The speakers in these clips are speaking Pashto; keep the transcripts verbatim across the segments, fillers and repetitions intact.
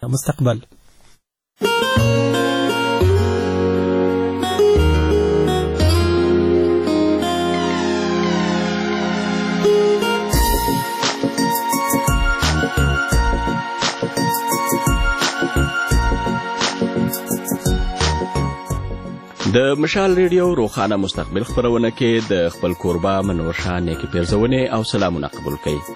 مستقبل. د مشال ریډیو روخانه مستقبل خبرونه کې د خپل کوربه منور شاه نیکی پیرزونې او سلامونه قبول کړئ.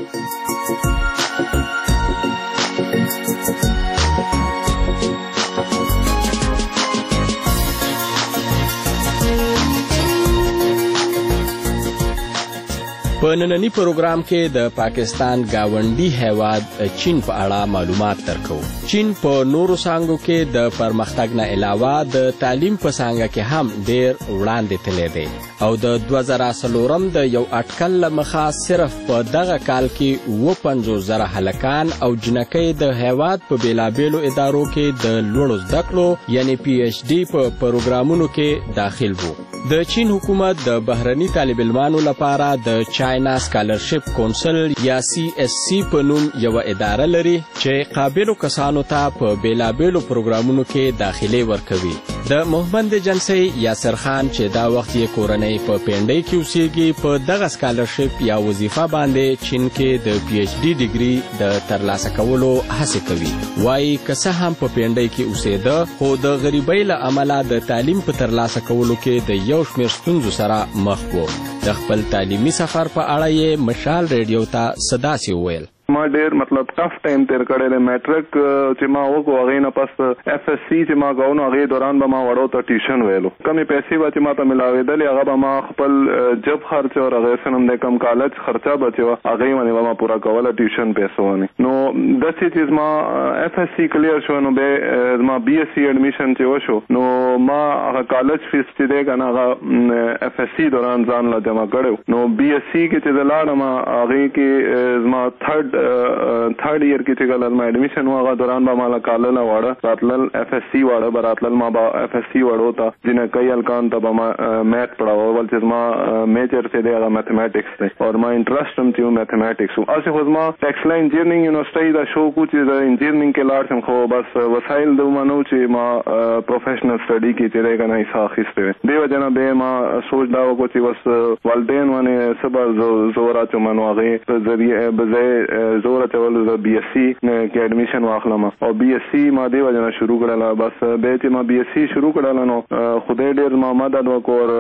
په نننی پروګرام کې د پاکستان گاونډي هیواد چین په اړه معلومات درکو. چین په نورو څانګو کې د پرمختګ نه علاوه د تعلیم په څانګه کې هم ډیر وړاندې تللی دی او د دوه زره څلورم د یو اټکل له مخه صرف په دغه کال کې اووه پنځوس زره هلکان او جنکۍ د هیواد په بیلابیلو ادارو کې د لوړو زده کړو یعنی پی ایچ ډي په پروګرامونو کې داخل وو. د چین حکومت د بهرني طالب علمانو لپاره د چاینا سکالرشپ کونسل یا سی ایس سی په نوم یو اداره لري چې قابلو کسانو ته په بیلابیلو پروګرامونو کې داخلي ورکوي. د محمد جنسی یاسر خان چې دا وخت یې کورنۍ په پینډۍ کې اوسېږي په دغه سکالرشپ یا وظیفه باندې چین کې د پی ایچ ډي ډیګري د ترلاسه کولو هڅې کوي. وایي که څه هم په پینډۍ کې اوسېده خو د غریبۍ له امله د تعلیم په ترلاسه کولو کې د یو شمېر ستونزو سره مخ و. د خپل تعلیمي سفر په اړه یې مشال ریډیو ته څه داسې وویل. ما ډیر مطلب ټف ټایم تیر کړی دی. میټرک چې ما وکړو هغې نه پس اف ایس سی چې ما کوو نو هغې دوران به ما وړو ته ټیوشن ویلو. کمې پیسې به چې ما ته ملاوېدلې هغه به ما خپل جب خرچ او هغې څه نوم دی کم کالج خرچه به چې وه هغې باندې به ما پوره کوله ټیوشن پیسو باندې. نو داسې چې زما اف ایس سی کلیر شو نو بیا زما بی ایس سی ایډمیشن چې وشو نو ما هغه کالج فیس چې دی که نه هغه اف ایس سی دوران ځان له جمع کړی. نو بی ایس سی کې چې زه لاړم هغې کې زما تھرډ تھرڈ ایئر کې چې کله ما ایډمیشن و هغه دوران به ماله کالله واړه راتلل اف ایس سی واړه به راتلل ما به اف ایس سی واړو ته جنکۍ هلکان ته به ما میث پړاوه بل چې زما میجر چې دی هغه میتھمیټکس دی او ما انټرسټ هم چې و میتھمیټکس و. هسې خو زما ټیکسلا انجینرینګ یونیورسټۍ دا شوق و چې د انجینرینګ کې لاړ شم خو بس وسایل د ومه نه و چې ما پروفیشنل سټډي کې چې دی که نه حصه اخیستې وې. دې وجه نه بیا ما سوچ دا وکړو چې بس والدین باندې څه به زور اچوم نو هغې په ذریعه به ځای زور اچولو د بی ایس سی کې ایډمیشن واخلم او بی ایس سی ما دې وجه نه شروع کړله. بس بیا چې ما بی ایس سی شروع کړله نو خدای ډېر ما مدد وکړو.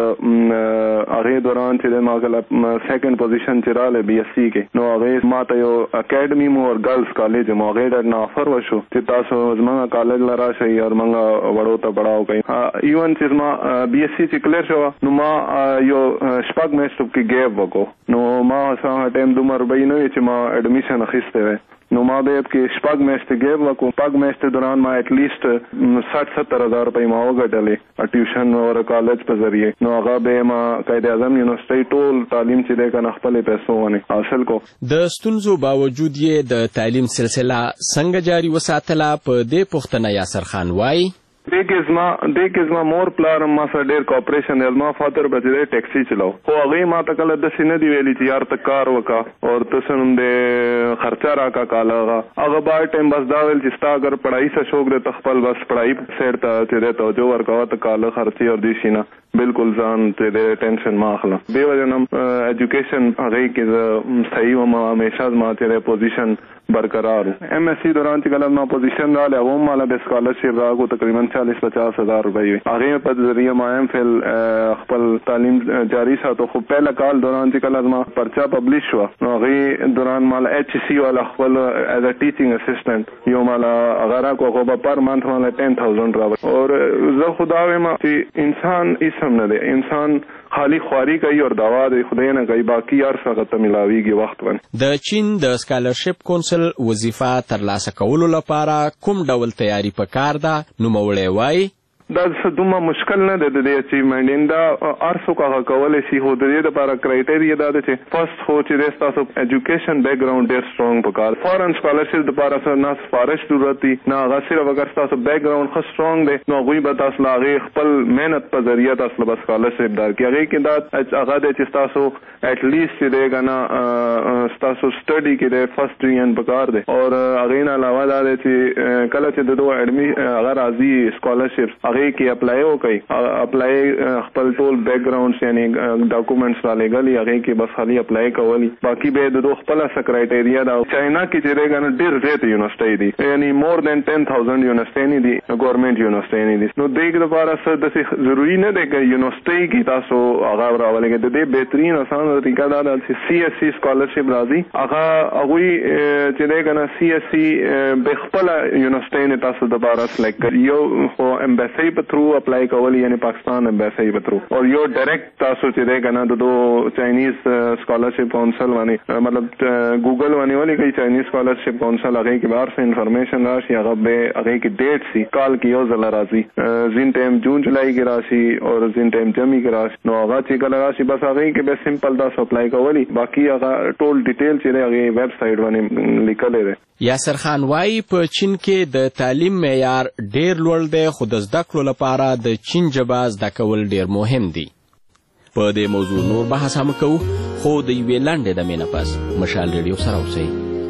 هغې دوران چې دی ما کله سیکنډ پوزیشن چې راغلی بی ایس سی کې نو هغې ما ته یو اکیډمي مو او ګرلز کالج مو هغې ډېر نه آفر وشو چې تاسو زموږ کالج له راشئ او زموږ وړو ته پړاو کوئ. ایون چې زما بی ایس سی چې کلیر شوه نو ما یو شپږ میاشتو کې ګیپ وکړو. نو ما هغه ټایم دومره روپۍ نه وي چې ما ایډمیشن اخیستی وی. نو ما بیا کې شپږ میاشتې ګیپ وکړو. شپږ میاشتې دوران ما ایټ لیسټ سټ ستر هزار روپۍ ما وګټلې ټیوشن او کالج په ذریعه. نو هغه بیا ما قائد اعظم یونیورسټۍ ټول تعلیم چې دی که نه خپلې پیسو باندې حاصل کو. د ستونزو باوجود یې د تعلیم سلسله څنګه جاري وساتله په دې پوښتنه یاسر خان وایي. دې کې زما دې کې زما مور پلار ما سره ډېر کوپریشن دی. زما فادر به چې دی ټیکسي چلاو خو هغې ما ته کله داسې نه دي ویلي چې یار ته کار وکړه او ته څه نوم دی خرچه راکړه کاله هغه هغه بار ټایم بس دا ویل چې ستا اگر پړایي څه شوق دی ته خپل بس پړایي سایډ ته چې دی توجه ورکوه ته کاله خرچې او دې شي نه بالکل ځان چې دی ټینشن ما اخله. دې وجه نه ایجوکیشن هغې کې زه صحیح وم همیشه زما چې دی پوزیشن برقرار و. ایم ایس سی دوران چې کله ما پوزیشن راغلی هغه هم ماله د اسکالرشپ راکړو تقریبا چالیس پچاس ہزار روپئے ہوئی. هغې په ذریعه ما ایم فل خپل تعلیم جاری ساتو. خو پهله کال دوران چې کله زما پرچه پبلیش شوه نو هغې دوران ماله ایچ سی والا خپل ایز ا ټیچینګ اسسټنټ یو ماله هغه راکړو خو به پر منث ماله ټین تھاؤزنډ راوړي. او زه خو دا وایم چې انسان هېڅ هم نه دی. انسان خالی خواري کوي او دعا د خدای نه کوي باقي هر څه هغه ته ملاویږي وخت باندې. د چین د سکالرشپ کونسل وظیفه ترلاسه کولو لپاره کوم ډول تیاری پکار ده؟ نوموړی وایي دا دومره مشکل نه ده د دې اچیومنټ دا ارسو کا کولای شي خو د دې لپاره کرایټیریا دا ده چې فرست خو چې تاسو ایجوکیشن بیک ګراوند ډیر سترونګ پکار فورن سکالرشپ لپاره سره نه سفارش ضرورت دي نه هغه صرف اگر تاسو بیک ګراوند خو سترونګ دی نو غوي به تاسو لاغه خپل مهنت په ذریعہ تاسو به سکالرشپ درکې هغه کې دا هغه د چې تاسو اټ لیست چې دغه نه تاسو سټڈی کې د فرست ریان پکار دی او هغه نه علاوه دا چې کله چې د دوه اډمی هغه راځي سکالرشپ هغه کې اپلای وکړي اپلای خپل ټول بیک ګراوند یعنی ډاکومېنټس را لګالي هغه کې بس خالي اپلای کولی باقي به د دوه خپل سکرایټیریا دا چاینا کې چې دغه نه ډیر زیات یونیورسيټي دي یعنی مور دین ten thousand یونیورسيټي دي ګورنمنت یونیورسيټي دي نو دغه لپاره څه د ضروری نه دی چې یونیورسيټي کې تاسو هغه راولګي د دې بهترین اسانه طریقه دا ده چې سی ایس سی سکالرشپ راځي هغه هغه چې دغه نه سی ایس سی به خپل یونیورسيټي نه تاسو د بارا سلیکټ کړئ یو خو امبیسی په تھرو اپلای کولی یعنی پاکستان امبیسی په تھرو او یو ډایرکټ تاسو چې دغه نه د دو چائنیز سکالرشپ کونسل باندې مطلب ګوګل باندې ولې کوي چائنیز سکالرشپ کونسل هغه کې بار څه انفارمیشن راشي هغه به هغه کې ډیټ سی کال کې یو ځل راځي زین ټایم جون جولای کې راشي او زین ټایم جمی کې راشي نو هغه چې کله راشي بس هغه کې به سمپل دا اپلای کولی باقي هغه ټول ډیټیل چې هغه ویب سټ باندې لیکل دي یاسر خان وايي په چین کې د تعلیم معیار ډیر لوړ دی خو د زده کړو لپاره د چین ژبه زده کول ډیر مهم دي په دې موضوع نور بحث هم کوو خو د یوې لنډې دمې نه پس مشال ریډیو سره اوسئ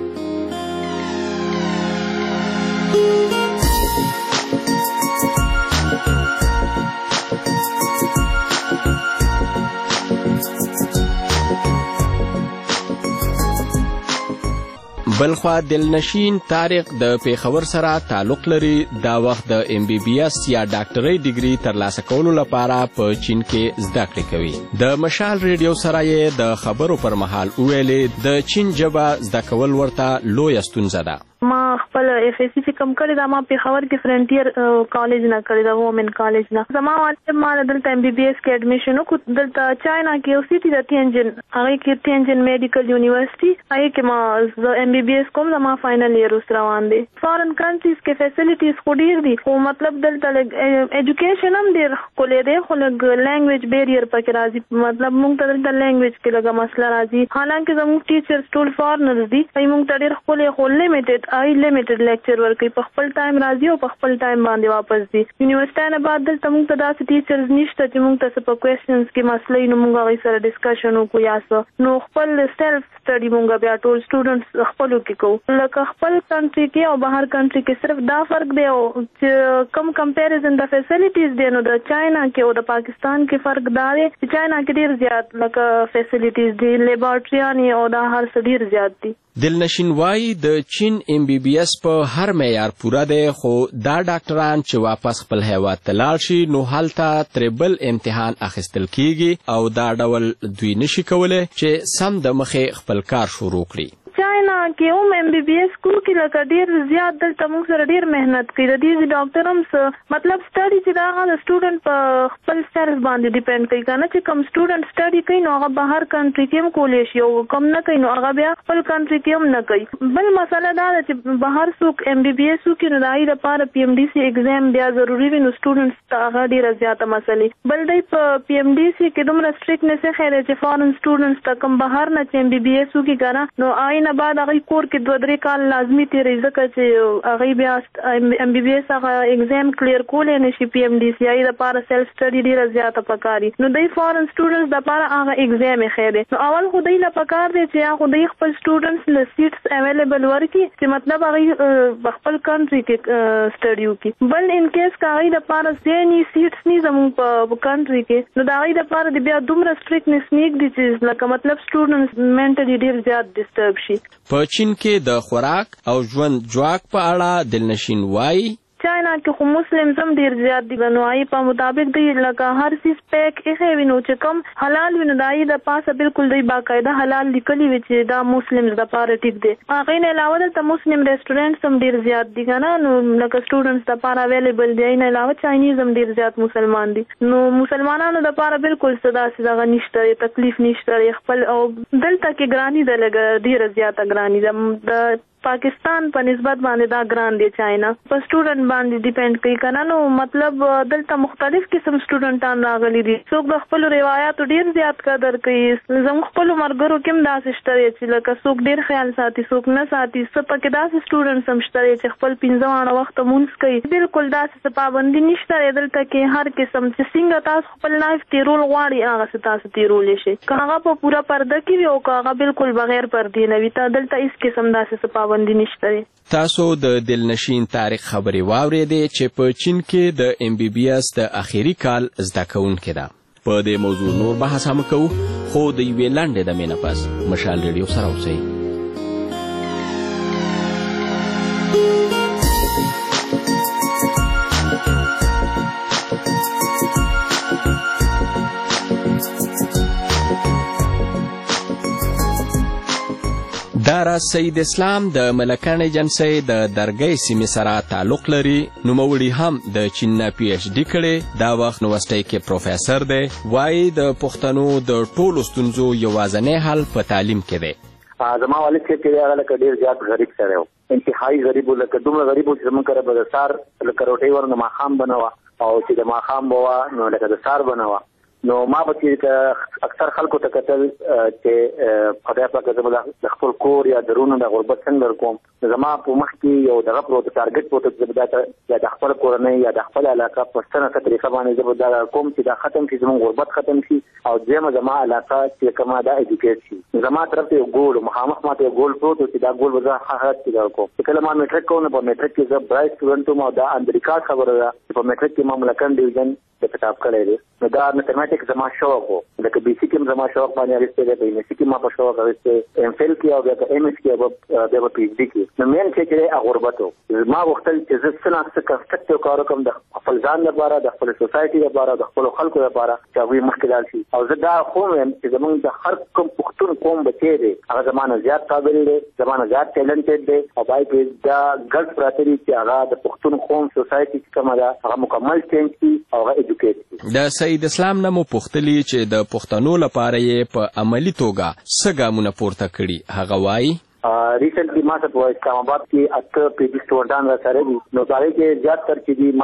بلخوا دلنشین طارق د پیښور سره تعلق لري دا وخت د ایم بی بی ایس یا ډاکټرۍ ډیګري ترلاسه کولو لپاره په چین کې زده کړې کوي د مشال ریډیو سره یې د خبرو پر مهال ویلې د چین ژبه زده کول ورته لویه ستونزه ده ما خپل اف ایس سی کم کړی دا ما پیښور کې فرنټیر کالج نه کړی دا وومن کالج نه زما والد ما دلته ایم بی بی ایس کې اډمیشن وکړ دلته چاینا کې او سی ټي د تینجن هغه کې تینجن میډیکل یونیورسيټي هغه کې ما ایم بی بی ایس کوم زما فائنل ایئر اوس روان دي فارن کنټریز کې فیسیلیټیز خو ډیر دي خو مطلب دلته ایجوکیشن هم ډیر خولې دی خو لږ لینګویج بیریر پکې راځي مطلب موږ ته دلته لینګویج کې لږه مسله راځي حالانکه زموږ ټیچرز ټول فارنرز دي موږ ته ډیر خولې خو لیمیټډ آی لیمیټډ لیکچر ورکوي په خپل ټایم راځي او په خپل ټایم باندې واپس دي یونیورسيټي نه بعد دلته موږ ته داسې ټیچرز نشته چې موږ ته په کوېسچنز کې مسلې نو موږ هغې سره ډسکشن وکړو یا څه نو خپل سیلف سټډي موږ بیا ټول سټوډنټس خپلو کې کوو لکه خپل کنټري کې او بهر کنټري کې صرف دا فرق دی چې کم کمپیریزن د فیسیلیټیز دی نو د چاینا کې او د پاکستان کې فرق دا دی چې چاینا کې ډیر زیات لکه فیسیلیټیز دي لیبارټریانې او دا هر څه ډیر زیات دي دلنشین وايي د چین ایم بی بی ایس په هر معیار پوره دی خو دا ډاکټران چې واپس خپل هیواد ته لاړ شي نو هلته تریبل امتحان اخیستل کیږي او دا ډول دوی نشي کولی چې سم د مخې خپل کار شروع کړي چاینا کې هم ایم بی بی ایس کو کې لکه ډیر زیات دلته موږ سره ډیر مهنت کوي د دې ډاکټر هم څه مطلب سټډي چې دا هغه سټوډنټ په خپل سیلف باندې ډیپند کوي کنه چې کوم سټوډنټ سټډي کوي نو هغه بهر کنټري کې هم کولی شي او کوم نه کوي نو هغه بیا خپل کنټري کې هم نه کوي بل مسله دا ده چې بهر څوک ایم بی بی ایس وکړي نو د هغې لپاره پی ایم ډي سی ایګزام بیا ضروري وي نو سټوډنټس ته هغه ډېره زیاته مسلې بل دی په پی ایم ډي سی کې دومره سټریکټنس یې دی چې فارن سټوډنټس ته کوم بهر نه چې ایم بی بی ایس وکړي که نه نو هغې نه بعد هغوی کور کې دوه درې کال لازمي تېروي ځکه چې هغوی بیا ایم بی بی ایس هغه ایګزام کلیر کولی نه شي پی ایم ډي سی هغې دپاره سیلف سټډي ډېره زیاته پکار وي نو دی فارن سټوډنټس دپاره هغه ایګزام یې ښی دی نو اول خو دی له پکار دی چې یا خو دی خپل سټوډنټس له سیټس اویلیبل ورکړي چې مطلب هغوی په خپل کنټري کې سټډي وکړي بل ان کیس که هغوی دپاره ځای ني سیټس ني زموږ په کنټري کې نو د هغوی دپاره د بیا دومره سټریکټنس نږدي چې لکه مطلب سټوډنټس مینټلي ډېر زیات ډسټرب شي په چین کې د خوراک او ژوند جواک په اړه دلنشین وایي چاینا کې خو مسلمز هم ډېر زیات دي نو هغې په مطابق دی لکه هر څیز پیک ایښی وي نو چې کوم حلال وي نو د هغې د پاسه بلکل دی باقاعده حلال لیکلي وي چې دا مسلمز دپاره ټیک دی هغې نه علاوه دلته مسلم ریسټورنټس هم ډېر زیات دي که نه نو لکه سټوډنټس دپاره اویلیبل دي هغې نه علاوه چاینیز هم ډېر زیات مسلمان دي نو مسلمانانو دپاره بلکل څه داسې دغه نشته دی تکلیف نشته دی خپل او دلته کې ګراني ده لږه ډېره زیاته ګراني ده د پاکستان په نسبت باندې دا ګران دی چاینا په سټوډنټ باندې ډیپند کوي کنه نو مطلب دلته مختلف قسم سټوډنټان راغلي دي څوک د خپل روایتو ډیر زیات قدر کوي زموږ خپل مرګرو کوم داسې شته چې لکه څوک ډیر خیال ساتي څوک نه ساتي څه پکې داسې سټوډنټ هم شته چې خپل پنځه واړه وخت مونږ کوي بالکل داسې پابندي نشته دلته کې هر قسم چې څنګه تاسو خپل لایف تیرول غواړي هغه څه تاسو تیرول شي که هغه په پوره پرده کې وي او که هغه بالکل بغیر پردې نه وي ته دلته هیڅ قسم داسې پابندي نشته. تاسو د دلنشین تاریخ خبرې واورېدې چې په چین کې د ام بي بي اس د اخیری کال زده کوونکې ده. په دې موضوع نور بحث هم کوو خو د یوې لنډې دمې نه پس مشال ریډیو سره اوسئ. دا راز سید اسلام د ملکان ایجنسۍ د درګۍ سیمې سره تعلق لري. نوموړي هم د چین نه پی ایچ ډي کړې. دا وخت یونیورسټۍ کې پروفیسر دی. وایي د پښتنو د ټولو ستونزو یوازینی حل په تعلیم کې دی. زما والد چې هغه لکه ډېر زیات غریب سړی و انتهایي غریب و لکه دومره غریب و چې زموږ کره به د سهار لکه روټۍ ور د ماښام به نه وه او چې د ماښام به وه نو لکه د سهار به نه وه نو ما به چې اکثر خلکو ته کتل چې خدای پاک زموږ د خپل کور یا درونو د غربت څنګه کوم زما په مخ کې یو دغه پروت ټارګټ پروت چې یا د خپل کورنۍ یا د خپل علاقه په څنګه طریقه باندې زه دا کوم چې دا ختم شي زموږ غربت ختم شي او دویمه زما علاقه چې کومه دا ایډوکیټ شي. زما طرف ته یو ګول مخامخ ماته یو ګول پروت چې دا ګول به زه حقیقت کې کوم. چې کله ما میټریک کوم په میټریک کې زه برای سټوډنټ وم او دا امریکا خبره ده چې په میټریک کې ما ملکان ډیویژن د کتاب کړی دی نو دا میتھمیټکس زما شوق و لکه بي سي کې زما شوق باندې اړیسته دی په یونیورسيټي کې ما په شوق اړیسته ایم فیل کې او بیا ایم اس کې او بیا پی ایچ ډي کې نو مین چې کې غربت ما وختل چې زه څنګه څه کنسټرکټیو کار کوم د خپل ځان لپاره د خپل سوسایټي لپاره د خپل خلکو لپاره چې هغوی مخکې لاړ شي او زه دا خو یم چې زموږ د هر کوم پښتون قوم بچی دی هغه زمانه زیات قابل دی زمانه زیات ټیلنټډ دی او باید دا ګډ پراته دي چې هغه د پښتون قوم سوسایټي چې کومه ده هغه مکمل چینج کړي او هغه ایډوکیټ کړي. د سید اسلام نه مو پوښتلي چې د پښتنو لپاره یې په عملي توګه څه ګامونه پورته کړي. هغه وایي ریسنټلی ما سره په اسلام آباد کې اته پی ایچ ډي سټوډنټان را سره دي نو هغه کې زیات تر چې دي ما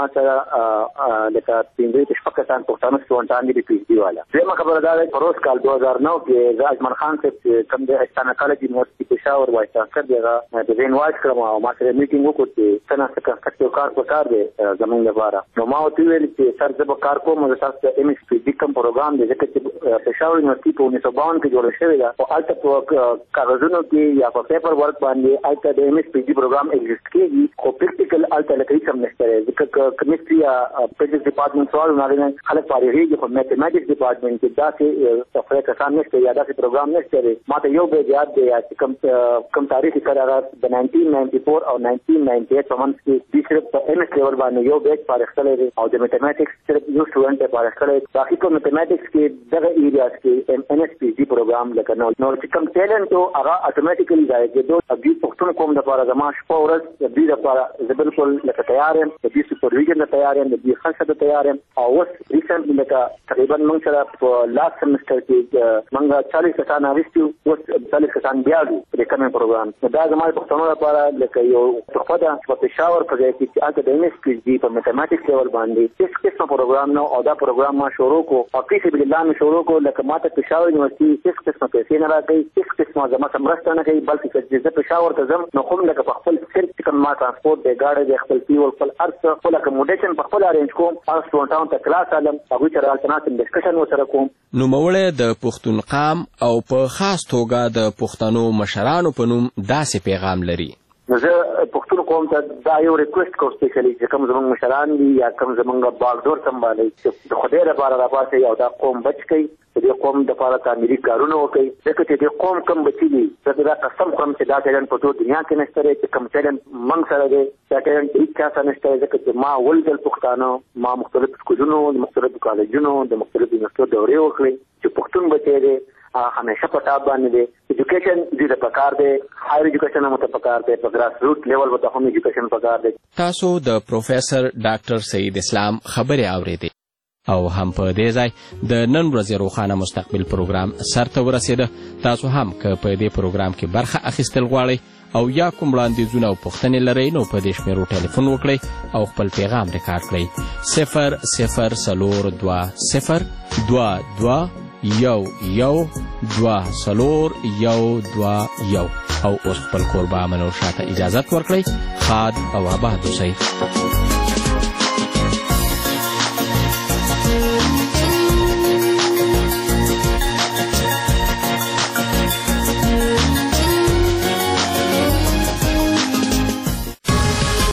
سره لکه پنځه شپږ کسان پښتانه سټوډنټان دي پی ایچ ډي والا. زما خبره دا ده پروس کال دو هزار نو کې زه اجمل خان صاحب کوم د استانه کالج یونیورسيټي پېښور وایي تاسو دغه د وین وایس کړم او ما سره میټینګ وکړ چې څنګه څه کنسټرکټیو کار وکړ دی زمونږ لپاره نو ما ورته ویل چې سر زه به کار کوم زه تاسو ته ایم ایس پی ډي کوم پروګرام دی ځکه چې پېښور یونیورسيټي په انیس سو باون کې جوړ شوی دی او هلته په کاغذونو کې یا په پیپر ورک باندې آلته د ایم ایس پی ډي پروګرام ایگزیسټ کېږي خو پریکټیکل آلته لکه هېڅ هم نشته دی ځکه کیمستري یا فزیکس ډپارټمنټ سوال هغې نه خلک فارغېږي خو میتھمیټکس ډپارټمنټ کې داسې صفحې کسان نشته یا داسې پروګرام نشته دی. ما ته یو بیج یاد دی چې کوم کوم تاریخ یې کړی هغه د ناینټین ناینټي فور او ناینټین ناینټي ایټ په منځ کې دوی صرف په ایم ایس لیول باندې یو بیج فارغ کړی دی او د میتھمیټکس صرف یو سټوډنټ یې فارغ کړی دی. باقي په میتھمیټکس کې دغه ایریاز کې ایم ایس پی ډي پروګرام لکه نو نو چې کوم ټیلنټ و هغه اتوماتیکلی ځای کېدو دوی پښتون قوم دپاره زما شپه ورځ د دوی دپاره زه بالکل لکه تیار یم د دوی سپرویژن ته تیار یم د دوی خلکو ته تیار یم او اوس ریسنټلی لکه تقریبا موږ سره په لاست سمسټر کې موږ چالیس کسان اخیستي وو اوس چالیس کسان بیا دي په دې کمن پروګرام نو دا زما د پښتنو لپاره لکه یو تحفه ده چې په پېښور په ځای کې چې هلته د ایم ایس پی ډي په میتھمیټکس لیول باندې هېڅ قسمه پروګرام نه او دا پروګرام ما شروع کړو او فی سبیل الله مې شروع کړو لکه ما ته پېښور یونیورسيټي هېڅ قسمه پیسې نه راکوي هېڅ قسمه زما څه مرسته نه کوي بلکې که زه پېښور ته ځم نو کوم لکه په خپل سیلف چې کوم ما ترانسپورټ دی ګاډی دی خپل فیول خپل هر څه خپل اکوموډیشن په خپل ارینج کوم هغه سټوډنټانو ته کلاس علم هغوی سره الټرناتیو ډسکشن ورسره کوم. نوموړی د پښتونقام او په خاص توګه د پښتنو مشرانو په نوم داسې پیغام لري. نو زه پښتون قوم ته دا یو ریکویسټ کوم سپیشلی چې کوم زموږ مشران دي یا کوم زموږ باغدور سمبالي چې د خدای لپاره راپاسئ او دا قوم بچ کړئ د دې قوم دپاره تعمیري کارونه وکړئ ځکه چې دې قوم کوم بچي دي زه دا قسم خورم چې دا ټیلنټ په ټول دنیا کې نشته دی چې کوم ټیلنټ موږ سره دی دا ټیلنټ هېڅ چا سره نشته دی ځکه چې ما ولدل پښتانه ما مختلف سکولونو د مختلفو کالجونو د مختلفو یونیورسټیو دورې وکړې چې پښتون بچی دی همیشه په ټاپ باندې دی ایجوکیشن دې ته پکار دی هایر ایجوکیشن هم ته پکار دی په ګراس روټ لیول به ته هم ایجوکیشن پکار دی. تاسو د پروفیسر ډاکټر سید اسلام خبرې اورېدې او هم په دې ځای د نن ورځې روښانه مستقبل پروګرام سرته ورسېده. تاسو هم که په دې پروګرام کې برخه اخیستل غواړئ او یا کوم وړاندیزونه او پوښتنې لرئ نو په دې شمیرو ټلیفون وکړئ او خپل پیغام ریکارډ کړئ صفر صفر څلور دوه صفر دوه دوه یو یو دوه څلور یو دوه یو او اوس خپل کوربه منور شاته اجازت ورکړئ. ښاد او آباد اوسئ.